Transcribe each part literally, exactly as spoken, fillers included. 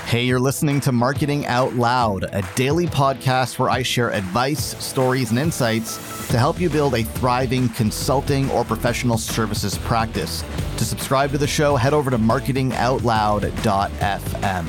Hey, you're listening to Marketing Out Loud, a daily podcast where I share advice, stories, and insights to help you build a thriving consulting or professional services practice. To subscribe to the show, head over to marketing out loud dot f m.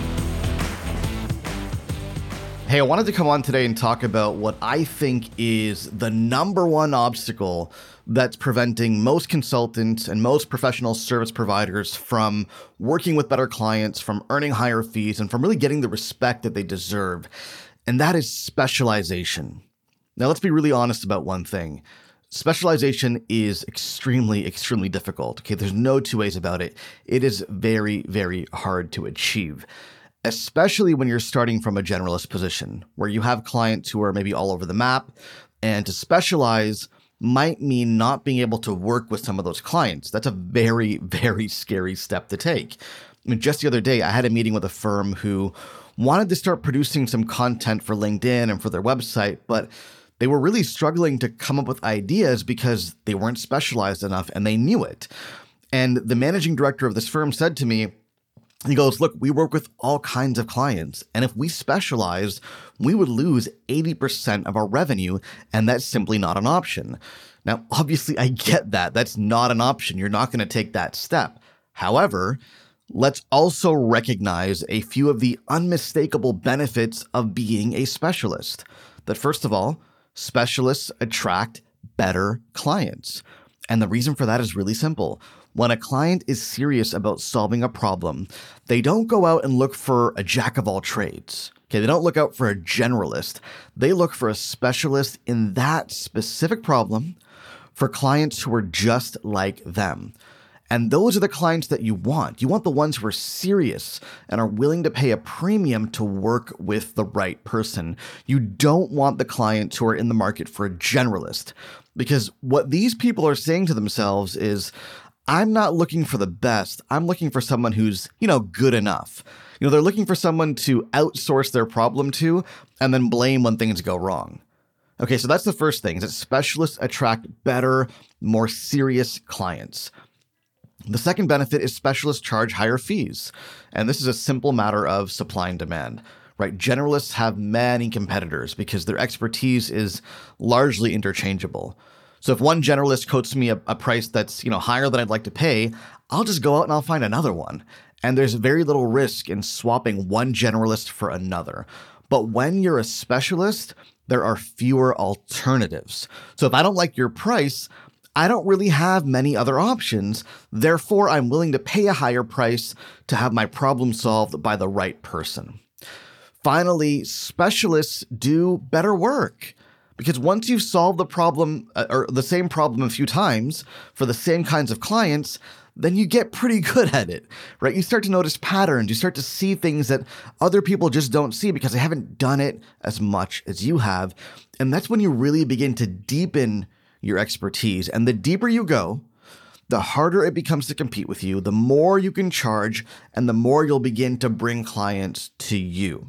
Hey, I wanted to come on today and talk about what I think is the number one obstacle that's preventing most consultants and most professional service providers from working with better clients, from earning higher fees, and from really getting the respect that they deserve. And that is specialization. Now, let's be really honest about one thing. Specialization is extremely, extremely difficult. Okay, there's no two ways about it. It is very, very hard to achieve, especially when you're starting from a generalist position where you have clients who are maybe all over the map. And to specialize might mean not being able to work with some of those clients. That's a very, very scary step to take. I mean, just the other day, I had a meeting with a firm who wanted to start producing some content for LinkedIn and for their website, but they were really struggling to come up with ideas because they weren't specialized enough and they knew it. And the managing director of this firm said to me, he goes, look, we work with all kinds of clients, and if we specialized, we would lose eighty percent of our revenue, and that's simply not an option. Now, obviously, I get that. That's not an option. You're not going to take that step. However, let's also recognize a few of the unmistakable benefits of being a specialist. That first of all, specialists attract better clients. And the reason for that is really simple. When a client is serious about solving a problem, they don't go out and look for a jack of all trades. Okay, they don't look out for a generalist. They look for a specialist in that specific problem for clients who are just like them. And those are the clients that you want. You want the ones who are serious and are willing to pay a premium to work with the right person. You don't want the clients who are in the market for a generalist, because what these people are saying to themselves is, I'm not looking for the best. I'm looking for someone who's, you know, good enough. You know, they're looking for someone to outsource their problem to and then blame when things go wrong. Okay, so that's the first thing, is that specialists attract better, more serious clients. The second benefit is specialists charge higher fees. And this is a simple matter of supply and demand, right? Generalists have many competitors because their expertise is largely interchangeable. So if one generalist quotes me a, a price that's, you know, higher than I'd like to pay, I'll just go out and I'll find another one. And there's very little risk in swapping one generalist for another. But when you're a specialist, there are fewer alternatives. So if I don't like your price, I don't really have many other options. Therefore, I'm willing to pay a higher price to have my problem solved by the right person. Finally, specialists do better work. Because once you've solved the problem uh, or the same problem a few times for the same kinds of clients, then you get pretty good at it, right? You start to notice patterns. You start to see things that other people just don't see because they haven't done it as much as you have. And that's when you really begin to deepen your expertise. And the deeper you go, the harder it becomes to compete with you, the more you can charge, and the more you'll begin to bring clients to you.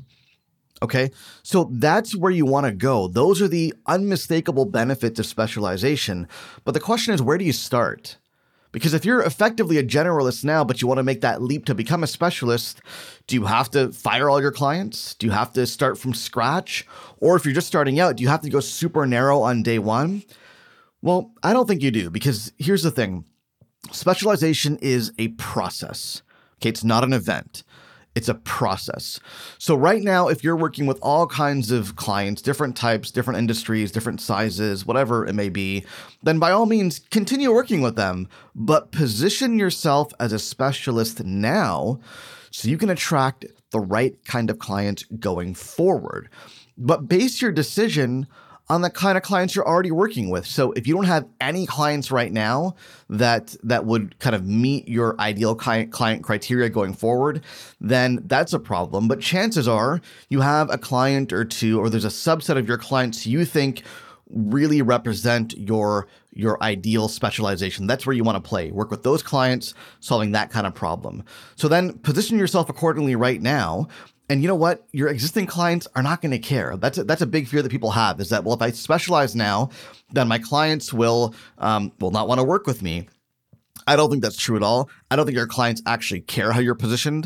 Okay, so that's where you want to go. Those are the unmistakable benefits of specialization. But the question is, where do you start? Because if you're effectively a generalist now, but you want to make that leap to become a specialist, do you have to fire all your clients? Do you have to start from scratch? Or if you're just starting out, do you have to go super narrow on day one? Well, I don't think you do, because here's the thing. Specialization is a process. Okay, it's not an event. It's a process. So right now, if you're working with all kinds of clients, different types, different industries, different sizes, whatever it may be, then by all means, continue working with them, but position yourself as a specialist now so you can attract the right kind of clients going forward. But base your decision on the kind of clients you're already working with. So if you don't have any clients right now that that would kind of meet your ideal client, client criteria going forward, then that's a problem. But chances are you have a client or two, or there's a subset of your clients you think really represent your, your ideal specialization. That's where you want to play. Work with those clients, solving that kind of problem. So then position yourself accordingly right now. And you know what? Your existing clients are not going to care. That's a, that's a big fear that people have, is that, well, if I specialize now, then my clients will um, will not want to work with me. I don't think that's true at all. I don't think your clients actually care how you're positioned.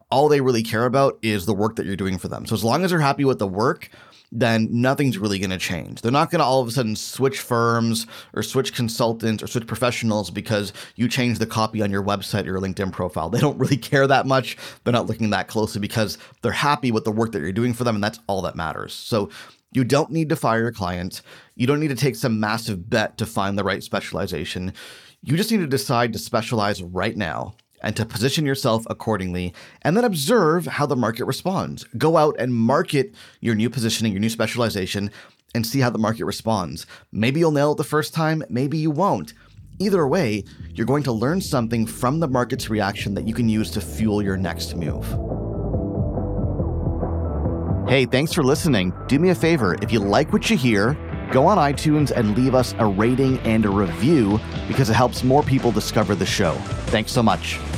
all they really care about is the work that you're doing for them. So as long as they're happy with the work, then nothing's really going to change. They're not going to all of a sudden switch firms or switch consultants or switch professionals because you changed the copy on your website or your LinkedIn profile. They don't really care that much. They're not looking that closely because they're happy with the work that you're doing for them, and that's all that matters. So you don't need to fire your client. You don't need to take some massive bet to find the right specialization. You just need to decide to specialize right now and to position yourself accordingly, and then observe how the market responds. Go out and market your new positioning, your new specialization, and see how the market responds. Maybe you'll nail it the first time, maybe you won't. Either way, you're going to learn something from the market's reaction that you can use to fuel your next move. Hey, thanks for listening. Do me a favor, if you like what you hear, go on iTunes and leave us a rating and a review because it helps more people discover the show. Thanks so much.